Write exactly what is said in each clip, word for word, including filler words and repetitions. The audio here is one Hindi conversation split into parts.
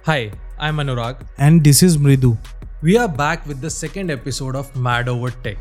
Hi, I'm Anurag. And this is Mridu. We are back with the second episode of Mad Over Tech.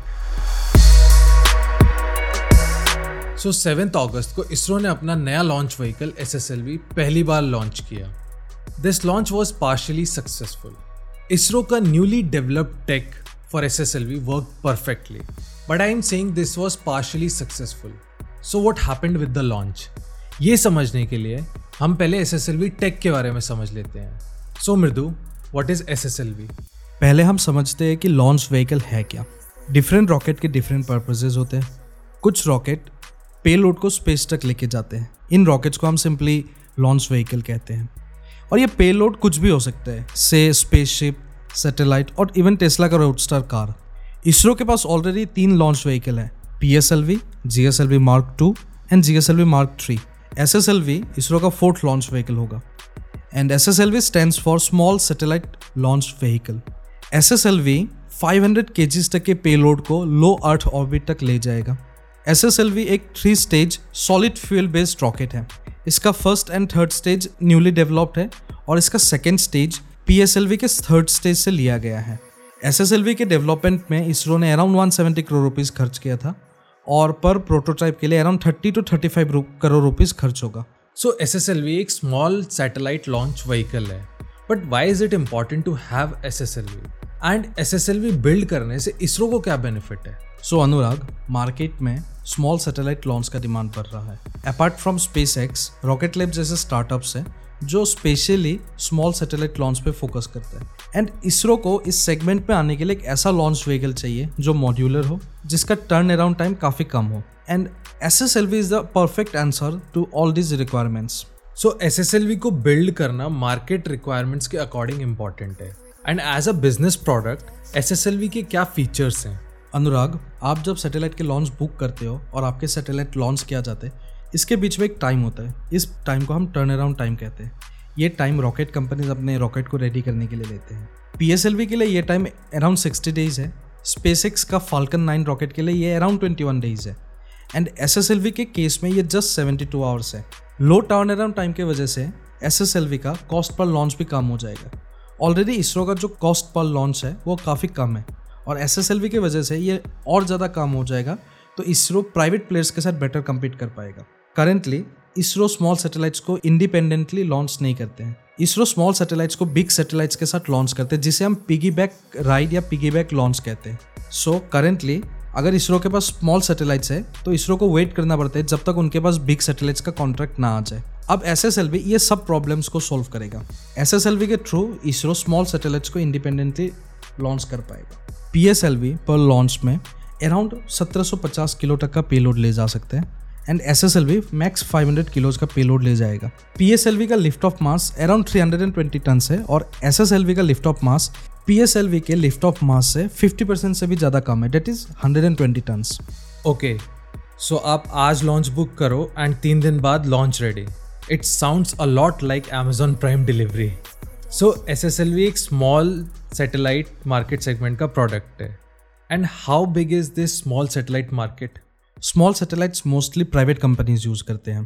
So seventh अगस्त को इसरो ने अपना नया launch vehicle S S L V पहली बार लॉन्च किया. This launch was partially successful. ISRO का newly developed tech for S S L V work perfectly, but I am saying this was partially successful. So what happened with the launch? ये समझने के लिए हम पहले S S L V tech के बारे में समझ लेते हैं. सो मृदु, what is S S L V? पहले हम समझते हैं कि लॉन्च व्हीकल है क्या. डिफरेंट रॉकेट के डिफरेंट पर्पसेस होते हैं. कुछ रॉकेट पेलोड को स्पेस तक लेके जाते हैं. इन रॉकेट्स को हम सिंपली लॉन्च व्हीकल कहते हैं. और ये पेलोड कुछ भी हो सकता है, से स्पेसशिप, सैटेलाइट और इवन टेस्ला का रोडस्टर कार. इसरो के पास ऑलरेडी तीन लॉन्च व्हीकल हैं, P S L V, G S L V mark two and G S L V mark three. S S L V ISRO का फोर्थ लॉन्च व्हीकल होगा. And S S L V stands for small satellite launch vehicle. S S L V five hundred kgs तक के पेलोड को लो अर्थ ऑर्बिट तक ले जाएगा. एस एस एल वी एक three stage solid fuel based rocket है. इसका first and third stage newly developed है और इसका second stage P S L V के थर्ड स्टेज से लिया गया है. एस एस एल वी के डेवलपमेंट में इसरो ने around one seventy crore rupees खर्च किया था और पर प्रोटोटाइप के लिए around thirty two thirty five crore rupees खर्च होगा. सो एस एस एल वी एक स्मॉल सैटेलाइट लॉन्च व्हीकल है, but why is it important to have S S L V? And S S L V build करने से इसरो को क्या बेनिफिट है? सो so, अनुराग, मार्केट में स्मॉल सैटेलाइट लॉन्च का डिमांड बढ़ रहा है. Apart from Space X, Rocket Lab जैसे स्टार्टअप्स हैं जो स्पेशली स्मॉल सैटेलाइट लॉन्च पे फोकस करते हैं. एंड इसरो को इस सेगमेंट में आने के लिए एक ऐसा लॉन्च व्हीकल चाहिए जो मॉड्यूलर हो, जिसका टर्न अराउंड टाइम काफ़ी कम हो. And S S L V is the perfect answer to all this requirements. So S S L V को बिल्ड करना मार्केट रिक्वायरमेंट्स के अकॉर्डिंग इम्पॉर्टेंट है. And as a business product S S L V के क्या फीचर्स हैं? अनुराग, आप जब सैटेलाइट के लॉन्च बुक करते हो और आपके सैटेलाइट लॉन्च किया जाता है, इसके बीच में एक टाइम होता है. इस टाइम को हम टर्न अराउंड टाइम कहते हैं. ये टाइम रॉकेट कंपनीज अपने रॉकेट को रेडी करने के लिए लेते हैं. पी एस एल वी के लिए ये टाइम अराउंड सिक्सटी डेज है. स्पेस एक्स का फाल्कन नाइन रॉकेट के लिए ये अराउंड ट्वेंटी वन डेज है. And S S L V के केस में ये जस्ट सेवेंटी टू आवर्स है. लो टर्न अराउंड टाइम की वजह से एस एस एल वी का कॉस्ट पर लॉन्च भी कम हो जाएगा. ऑलरेडी इसरो का जो कॉस्ट पर लॉन्च है वो काफ़ी कम है और एस एस एल वी की वजह से ये और ज़्यादा कम हो जाएगा. तो इसरो प्राइवेट प्लेयर्स के साथ बेटर कम्पीट कर पाएगा. करेंटली इसरो स्मॉल सैटेलाइट्स को इंडिपेंडेंटली लॉन्च नहीं करते हैं. इसरो स्मॉल सैटेलाइट्स को बिग सैटेलाइट्स के साथ लॉन्च करते हैं, जिसे हम पिगी बैक राइड या पिगी बैक लॉन्च कहते हैं. सो करेंटली अगर इसरो के पास स्मॉल सैटेलाइट्स है तो इसरो को वेट करना पड़ता है जब तक उनके पास बिग सैटेलाइट्स का कॉन्ट्रैक्ट ना आ जाए. अब एस एस एल वी ये सब प्रॉब्लम्स को सॉल्व करेगा. एस एस एल वी के थ्रू इसरो स्मॉल सैटेलाइट्स को इंडिपेंडेंटली लॉन्च कर पाएगा. पी एस एल वी पर लॉन्च में अराउंड सत्रह सौ पचास किलो तक का पेलोड ले जा सकते हैं and S S L V max five hundred kilos का पेलोड ले जाएगा. पी एस एल वी का lift off mass around three hundred twenty tons है और एस एस एल वी का lift off mass P S L V के लिफ्ट ऑफ मास से फिफ्टी परसेंट से भी ज़्यादा कम है, that is one hundred twenty tons. Okay, so आप आज लॉन्च बुक करो एंड तीन दिन बाद launch ready. It sounds a lot like Amazon Prime delivery. So S S L V एक स्मॉल सैटेलाइट मार्केट सेगमेंट का प्रोडक्ट है. And how big is this small satellite market? Small satellites mostly private companies use करते हैं.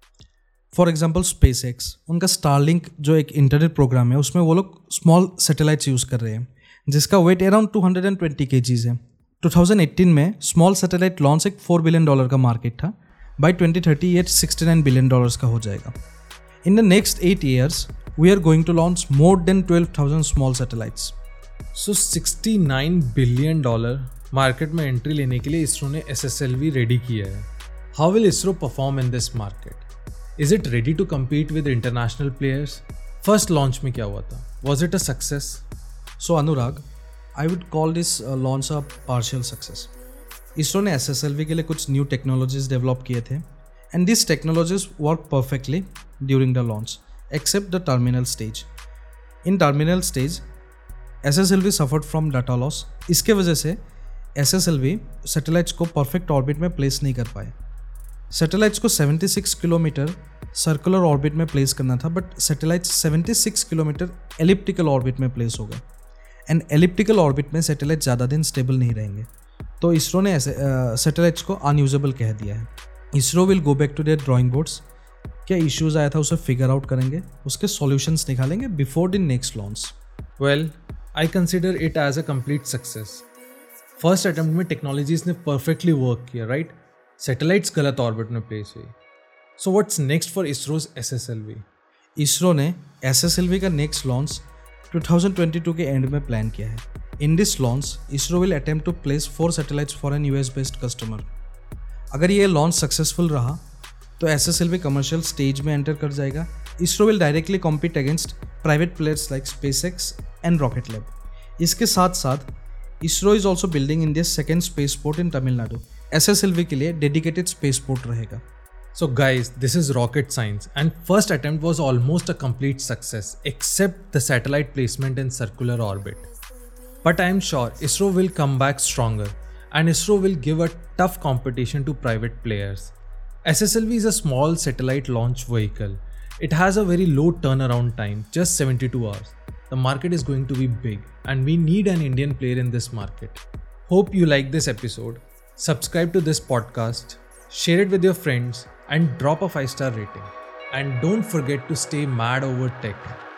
फॉर एग्जांपल स्पेस एक्स, उनका स्टारलिंक जो एक इंटरनेट प्रोग्राम है उसमें वो लोग स्मॉल सैटेलाइट्स यूज़ कर रहे हैं जिसका weight around two hundred twenty KGs है. टू थाउजेंड एटीन में स्मॉल सैटेलाइट लॉन्च एक फोर बिलियन डॉलर का मार्केट था. बाई ट्वेंटी थर्टी ये सिक्सटी नाइन बिलियन डॉलर्स का हो जाएगा. In the next eight years we are going to launch more than twelve thousand small satellites. So sixty nine billion dollar market में एंट्री लेने के लिए इसरो ने S S L V ready किया है. How will ISRO perform in this market? Is it ready to compete with international players? First launch में क्या हुआ था? Was it a success? So Anurag, I would call this launch a partial success. ISRO ने एस एस एल वी के लिए कुछ न्यू टेक्नोलॉजीज डेवलप किए थे and this technologies work perfectly during the launch except the terminal stage. In terminal stage S S L V suffered from data loss. इसके वजह से S S L V satellites को परफेक्ट ऑर्बिट में प्लेस नहीं कर पाए. सैटेलाइट्स को seventy six kilometre circular orbit में प्लेस करना था, but satellites seventy six kilometre elliptical orbit में प्लेस हो गए. एंड एलिप्टिकल ऑर्बिट में सैटेलाइट ज़्यादा दिन स्टेबल नहीं रहेंगे, तो इसरो ने ऐसे सैटेलाइट्स को अनयूजेबल कह दिया है. ISRO will go back to their drawing boards क्या इश्यूज आया था उसे फिगर आउट करेंगे, उसके सॉल्यूशंस निकालेंगे before the next launch. Well, I consider it as a complete success. First attempt में टेक्नोलॉजीज ने परफेक्टली वर्क किया, राइट? सैटेलाइट्स गलत ऑर्बिट में प्लेस हुई। So what's next for ISRO's S S L V? ISRO ने एस एस एल वी का next launch two thousand twenty two के एंड में प्लान किया है। In this launch ISRO will attempt to place four satellites for an US based customer. अगर ये लॉन्च सक्सेसफुल रहा तो S S L V commercial stage में एंटर कर जाएगा। ISRO will directly compete against private players like SpaceX and Rocket Lab. इसके साथ साथ ISRO is also building India second space port in Tamil Nadu. S S L V के लिए डेडिकेटेड स्पेस पोर्ट रहेगा। So guys, this is rocket science and first attempt was almost a complete success except the satellite placement in circular orbit. But I am sure ISRO will come back stronger and ISRO will give a tough competition to private players. S S L V is a small satellite launch vehicle. It has a very low turnaround time, just seventy-two hours. The market is going to be big and we need an Indian player in this market. Hope you like this episode. Subscribe to this podcast, share it with your friends and drop a five star rating. And don't forget to stay mad over tech.